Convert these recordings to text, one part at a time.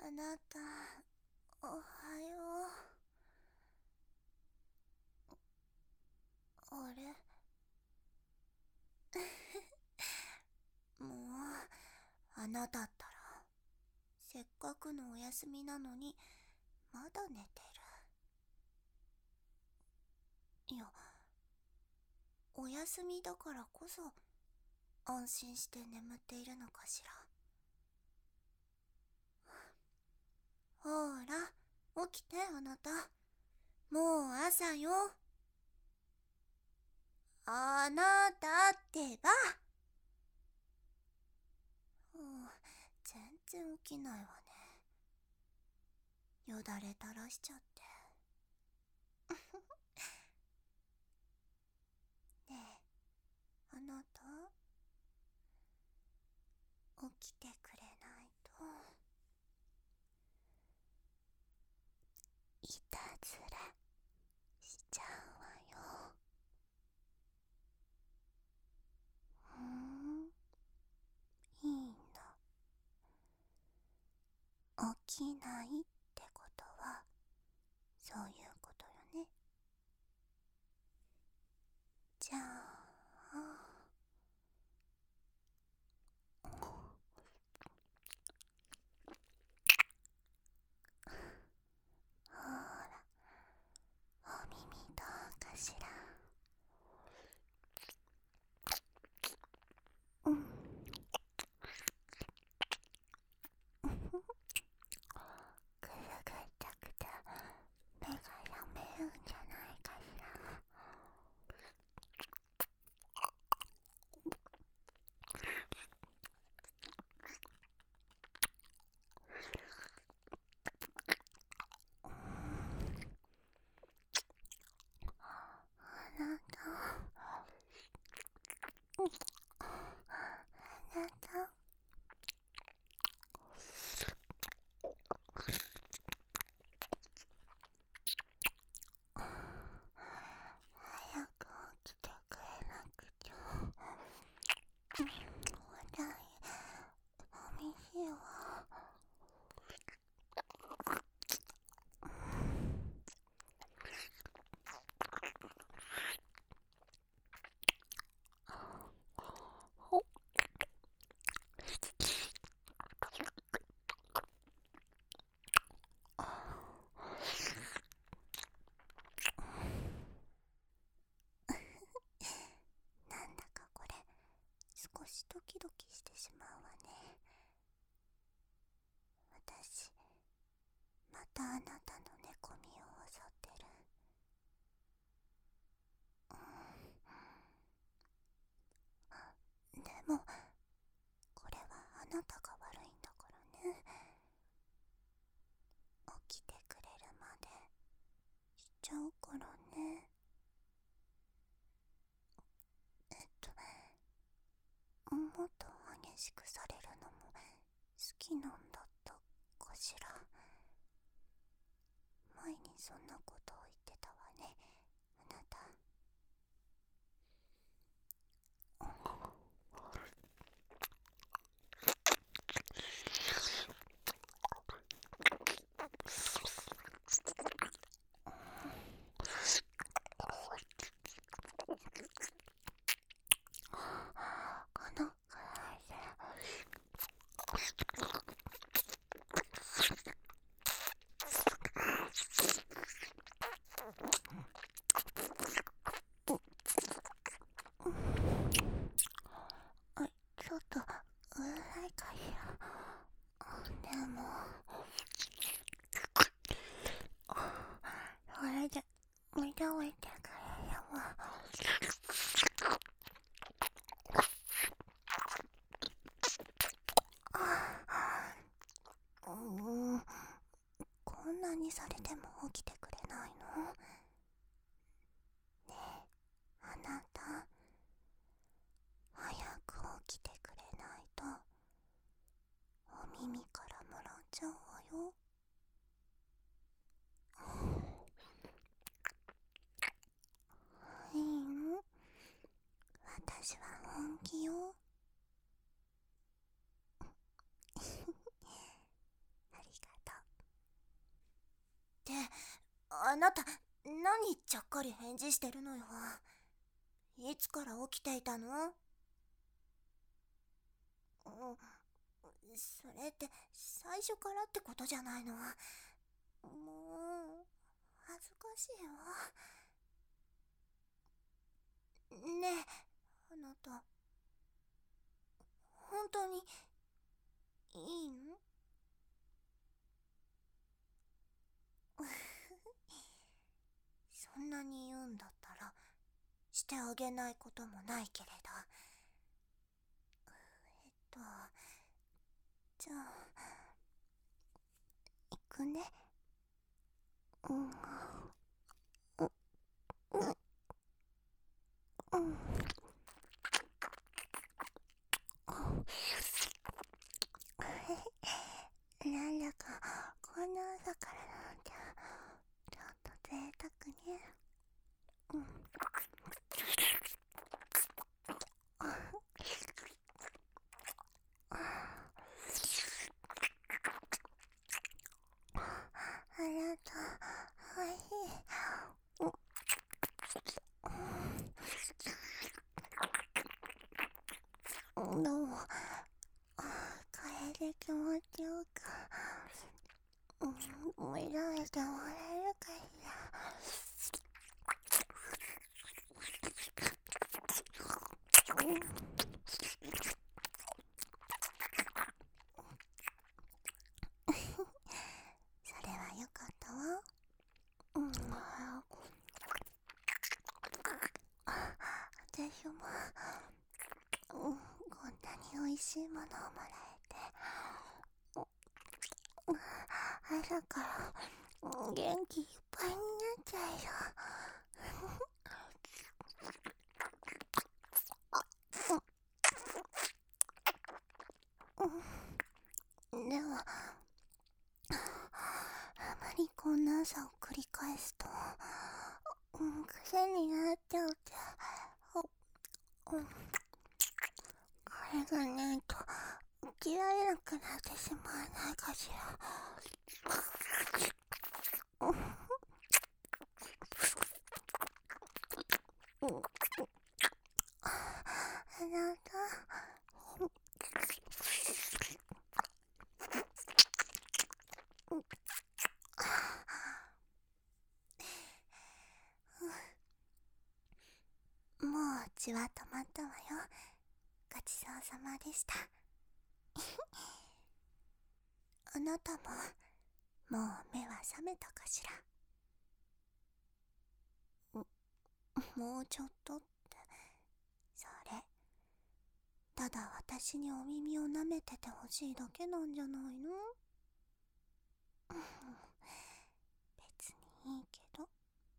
あなた、おはよう。あれもう、あなたったら、せっかくのお休みなのに、まだ寝てる。いや、お休みだからこそ、安心して眠っているのかしら。ほら、起きてあなた。もう朝よ。あなたってば。全然起きないわね。よだれ垂らしちゃって。ねえ、あなた、起きてくれないと、いたずらしちゃうわよ。いいの。起きないってことは、そういうことよね。じゃあ、ほら、お耳どうかしら。うん。ぐるぐったくて目が覚めるんじゃないかしら。あなた、あなた、早く起きてくれなくちゃ。おだい、お水は。ほっ。なんだかこれ、少しドキドキしてしまうわね。私、またあなたの寝込みを襲ってる。でも、これはあなたが悪いんだからね。起きてくれるまでしちゃうからね。もっと激しくされるのも好きなんだったかしら。前にそんなことを言ってたわね、あなた。このくらいでちょっとうるさいかしら。でも、それで認めてくれれば。こんなにされても起きてくれないの？ねえ、あなた、早く起きてくれないと、お耳からもらっちゃうわよ。いいの？私は本気よ。ありがあなた、何ちゃっかり返事してるのよ。いつから起きていたの？それって最初からってことじゃないの？もう恥ずかしいわ。ねえ、あなた本当にいいの？そんなに言うんだったらしてあげないこともないけれど。とじゃあ行くね。うん、うん、なんだかこんな朝からなんてちょっと贅沢ね。うん、あなたおいしい。どうも、これで気持ちよく目覚めてもらえるかしら。それはよかったわ。私も、こんなに美味しいものをもらえて、朝から元気いっぱいになっちゃうよ。でも、あまりこんな朝を繰り返すと、癖になっちゃうって、これがないと起きられなくなってしまわないかしら。あなた、もう血は止まったわよ。ごちそうさまでした。あなたももう目は覚めたかしら。もうちょっとって、それただ私にお耳を舐めててほしいだけなんじゃないの？別にいいけど、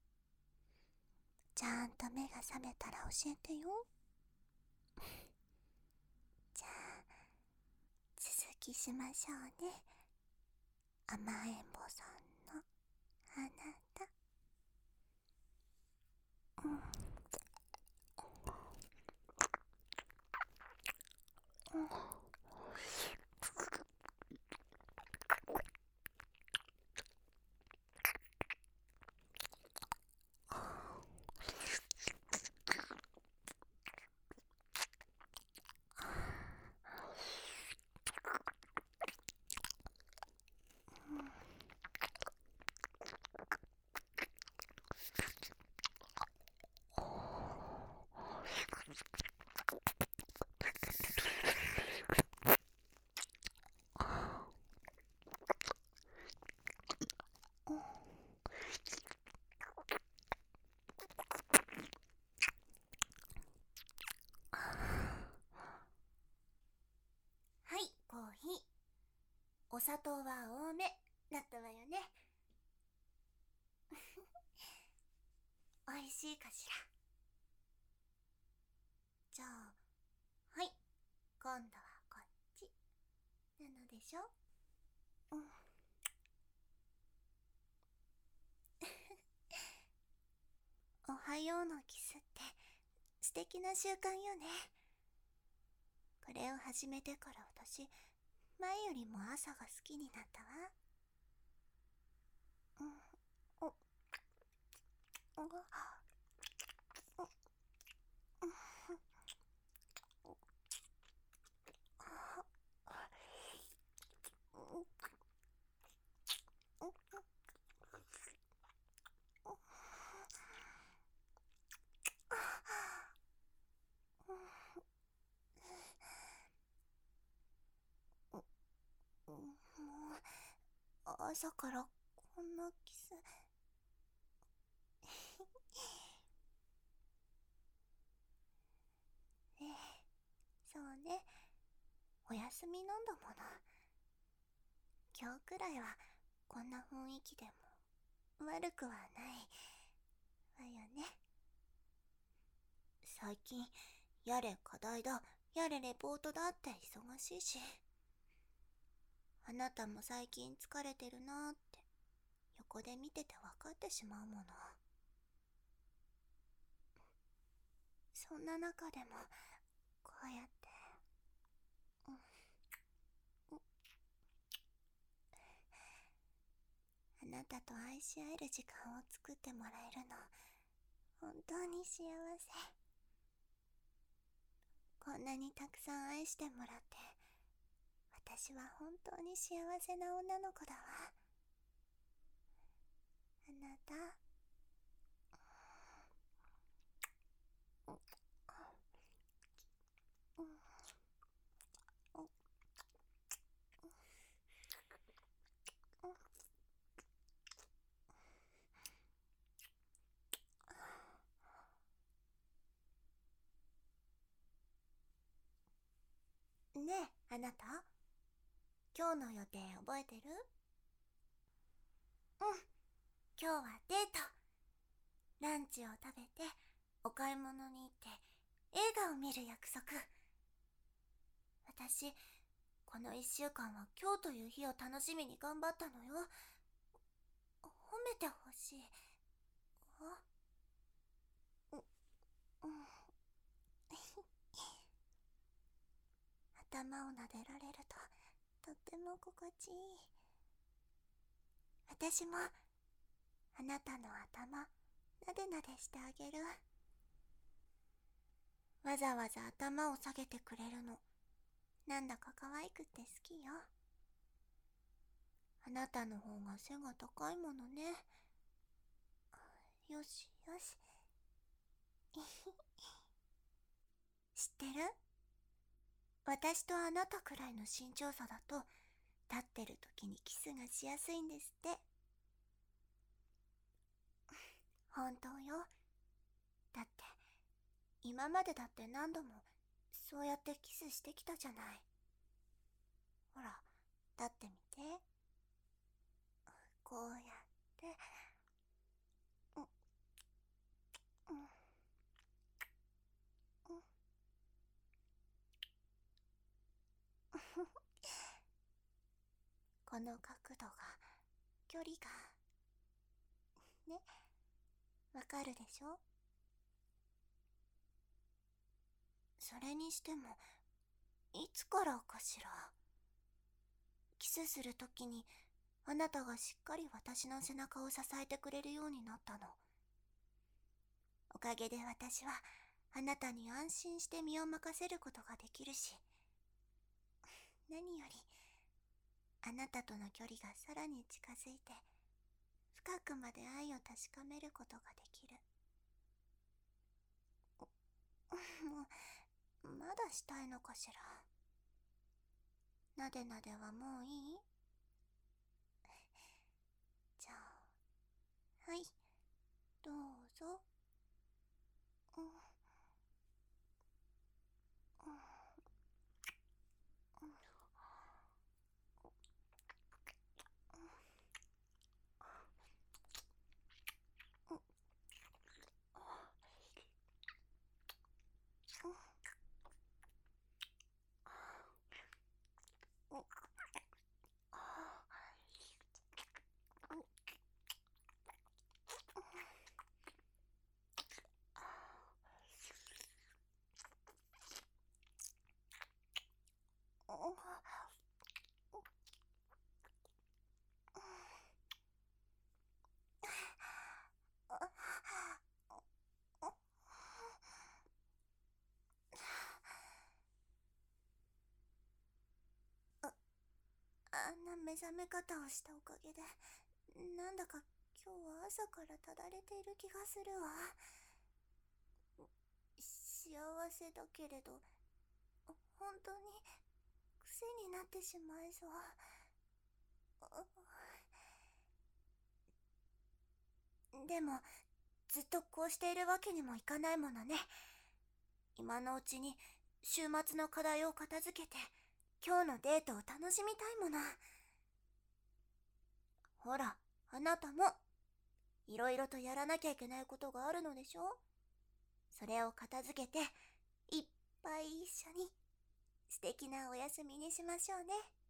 ちゃんと目が覚めたら教えてよ。じゃあ続きしましょうね。甘えん坊さんのあなた。はい、コーヒー。お砂糖は多めだったわよね。美味しいかしら。じゃあ、はい、今度はこっちなのでしょ。おはようのキスって素敵な習慣よね。これを始めてから私、前よりも朝が好きになったわ。 朝からこんなキスそうね、お休みなんだもの。今日くらいはこんな雰囲気でも悪くはないわよね。最近やれ課題だやれレポートだって忙しいし、あなたも最近疲れてるなーって横で見てて分かってしまうもの。そんな中でもこうやって、あなたと愛し合える時間を作ってもらえるの本当に幸せ。こんなにたくさん愛してもらって私は本当に幸せな女の子だわ。あなた、ねえあなた、今日の予定覚えてる？うん、今日はデート。ランチを食べてお買い物に行って映画を見る約束。私この1週間は今日という日を楽しみに頑張ったのよ。褒めてほしい。頭を撫でられるととっても心地いい。私もあなたの頭なでなでしてあげる。わざわざ頭を下げてくれるのなんだか可愛くて好きよ。あなたの方が背が高いものね。よしよし知ってる？私とあなたくらいの身長差だと立ってる時にキスがしやすいんですって。本当よ。だって今までだって何度もそうやってキスしてきたじゃない。ほら立ってみて。こうやってこの角度が距離がね、わかるでしょ？それにしてもいつからかしら。キスするときにあなたがしっかり私の背中を支えてくれるようになったの。おかげで私はあなたに安心して身を任せることができるし、何よりあなたとの距離がさらに近づいて深くまで愛を確かめることができる。もうまだしたいのかしら。なでなではもういい？じゃあはい、どうぞ。 あんな目覚め方をしたおかげで、なんだか今日は朝からただれている気がするわ。幸せだけれど、本当に癖になってしまいそう。でも、ずっとこうしているわけにもいかないものね。今のうちに週末の課題を片付けて、今日のデートを楽しみたいもの。ほら、あなたも、いろいろとやらなきゃいけないことがあるのでしょ？それを片付けて、いっぱい一緒に素敵なお休みにしましょうね。